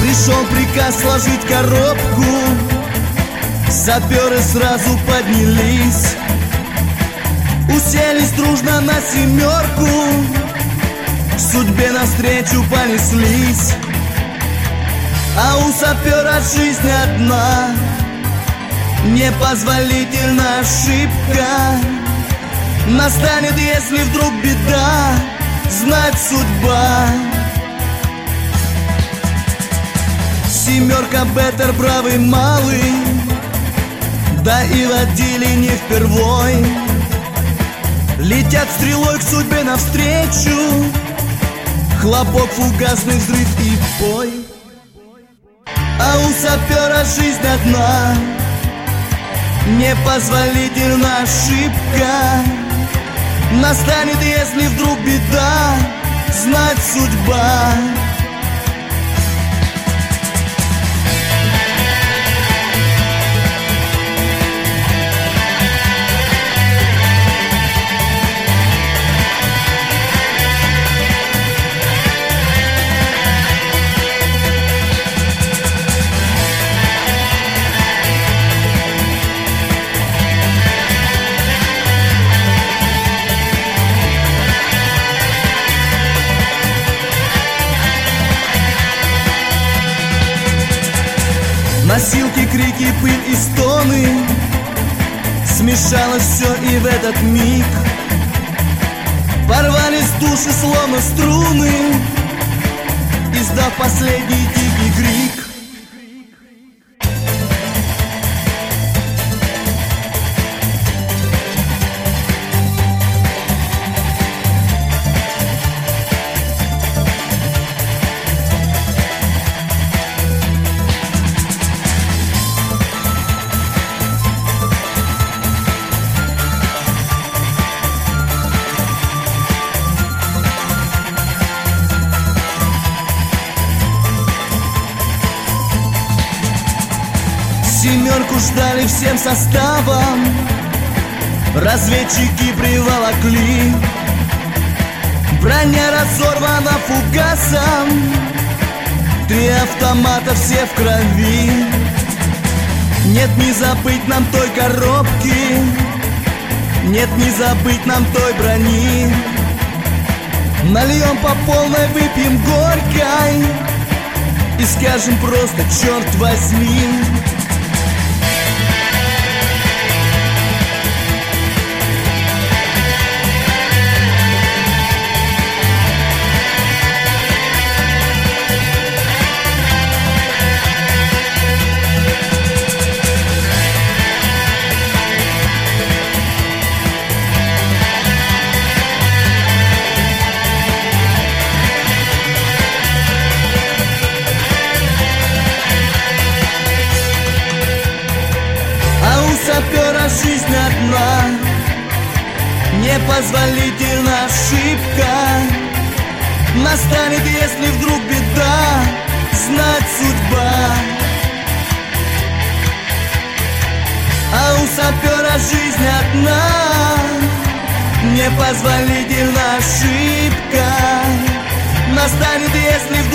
Пришел приказ сложить коробку, саперы сразу поднялись, уселись дружно на семерку, к судьбе навстречу понеслись. А у сапера жизнь одна, непозволительная ошибка настанет, если вдруг беда, знать судьба. Семерка, беттер, правый, малый, да и водили не впервой. Летят стрелой к судьбе навстречу, хлопок, фугасный взрыв и бой. А у сапера жизнь одна, непозволительная ошибка настанет, если вдруг беда, знать судьба. Носилки, крики, пыль и стоны, смешалось все и в этот миг порвались души, словно струны, издав последний дикий крик. Семерку ждали всем составом, разведчики приволокли, броня разорвана фугасом, 3 автомата все в крови. Нет, не забыть нам той коробки, нет, не забыть нам той брони. Нальем по полной, выпьем горькой и скажем просто: черт возьми. Сапера жизнь одна, непозволительная ошибка настанет, если вдруг беда, знать судьба. А у сапера жизнь одна, непозволительная ошибка настанет, если